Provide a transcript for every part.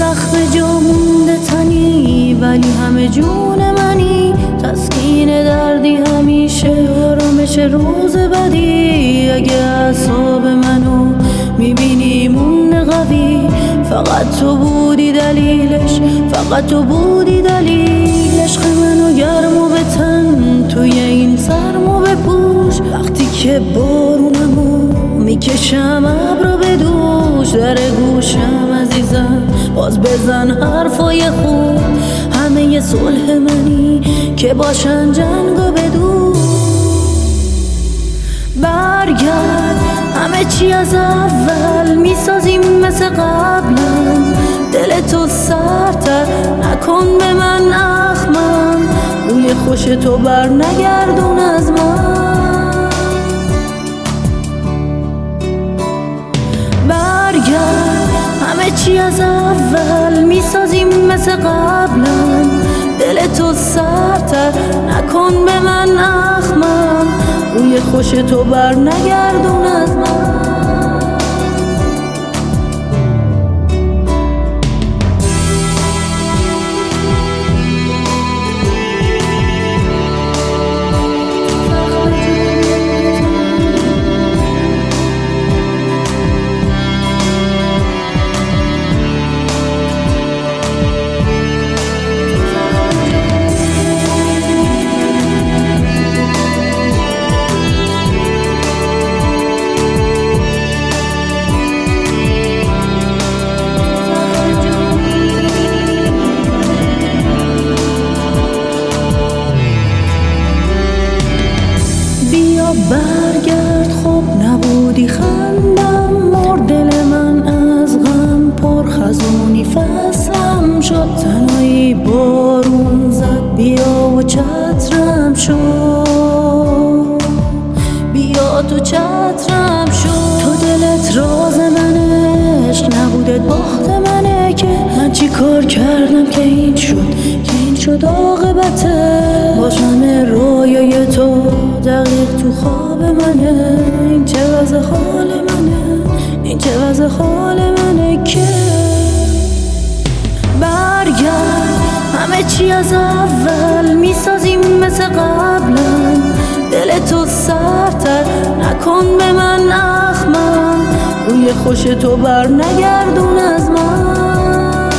زخم جا مونده تنی ولی همه جون منی، تسکین دردی همیشه آرامش روز بدی. اگه اعصاب منو میبینی مونده قوی، فقط تو بودی دلیلش، فقط تو بودی دلیل. عشق منو گرم و به تن توی این سرمو بپوش، وقتی که بارونمو میکشم ابرو به دوش. در گوشم عزیزم باز بزن حرفای خوب، همه صلح منی که باشن جنگو بدو. برگرد همه چی از اول میسازیم مثل قبلم، دل تو سرتر نکن به من اخمم، روی خوش تو بر نگردون از من. برگرد همه چی از اول میسازیم مثل قبلم، دل تو سرتر نکن به من اخمم، روی خوش تو بر نگردون از من. برگرد خب نبودی خندم، مرد دل من از غم، پرخزونی فصلم شد، تنهایی بارون زد، بیا و چترم شد، بیا تو چترم شد. تو دلت راز منه، عشق نبودت باخت منه، که من چی کار کردم که این شد، که این شد عاقبته. باشم رویای تو دقیق تو خواب منه، این چه وضع حال منه، این چه وضع حال منه. که برگرد همه چی از اول میسازیم مثل قبلم، دل تو سرتر نکن به من اخمم، روی خوش تو بر نگردون از من.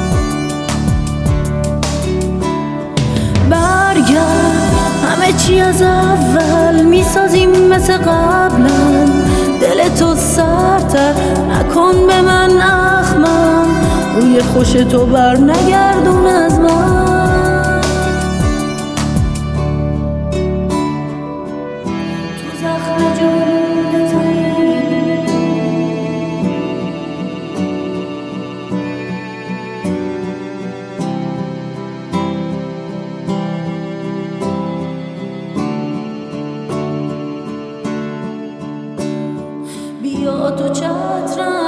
برگرد همه چی از اول میسازیم مثل قبلم، دل تو سرتر نکن به من اخمم، روی خوش تو بر نگردون از من. تو زخم جا مونده تنی بیا تو چترم